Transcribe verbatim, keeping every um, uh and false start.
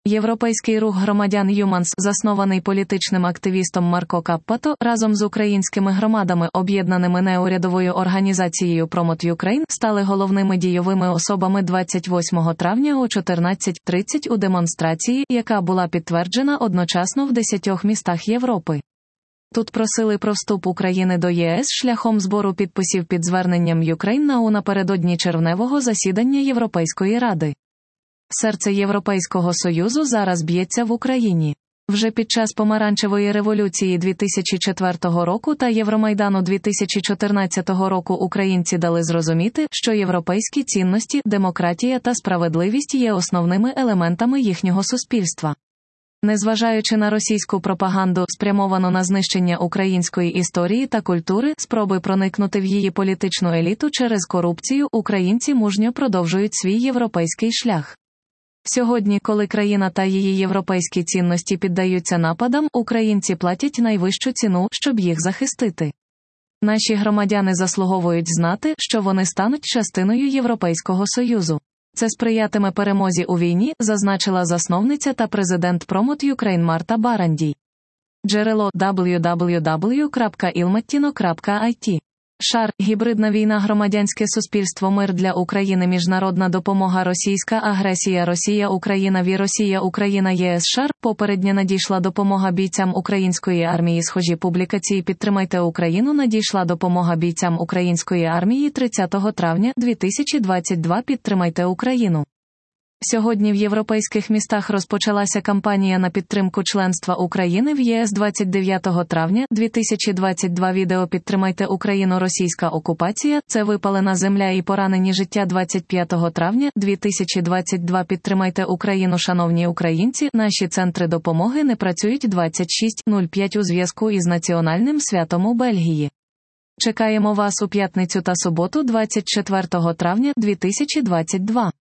Європейський рух громадян Humans, заснований політичним активістом Марко Каппато, разом з українськими громадами, об'єднаними неурядовою організацією Promote Ukraine, стали головними дійовими особами двадцять восьмого травня о чотирнадцята тридцять у демонстрації, яка була підтверджена одночасно в десятьох містах Європи. Тут просили про вступ України до ЄС шляхом збору підписів під зверненням Ukraine на напередодні червневого засідання Європейської Ради. Серце Європейського Союзу зараз б'ється в Україні. Вже під час Помаранчевої революції дві тисячі четвертого року та Євромайдану дві тисячі чотирнадцятого року українці дали зрозуміти, що європейські цінності, демократія та справедливість є основними елементами їхнього суспільства. Незважаючи на російську пропаганду, спрямовану на знищення української історії та культури, спроби проникнути в її політичну еліту через корупцію, українці мужньо продовжують свій європейський шлях. Сьогодні, коли країна та її європейські цінності піддаються нападам, українці платять найвищу ціну, щоб їх захистити. Наші громадяни заслуговують знати, що вони стануть частиною Європейського Союзу. Це сприятиме перемозі у війні, зазначила засновниця та президент Promote Ukraine Марта Барандій. Джерело дабл ю дабл ю дабл ю крапка ілматтіно крапка ай ті. Шар, гібридна війна, громадянське суспільство, мир для України, міжнародна допомога, російська агресія, Росія, Україна, ві Росія, Україна, ЄС. Шар, попередня надійшла допомога бійцям української армії. Схожі публікації «Підтримайте Україну», надійшла допомога бійцям української армії тридцятого травня дві тисячі двадцять другого. Підтримайте Україну. Сьогодні в європейських містах розпочалася кампанія на підтримку членства України в ЄС. Двадцять дев'ятого травня дві тисячі двадцять другого відео «Підтримайте Україну. Російська окупація – це випалена земля і поранені життя». Двадцять п'ятого травня дві тисячі двадцять другого. Підтримайте Україну. Шановні українці, наші центри допомоги не працюють двадцять шість нуль п'ять у зв'язку із національним святом у Бельгії. Чекаємо вас у п'ятницю та суботу двадцять четвертого травня дві тисячі двадцять другого.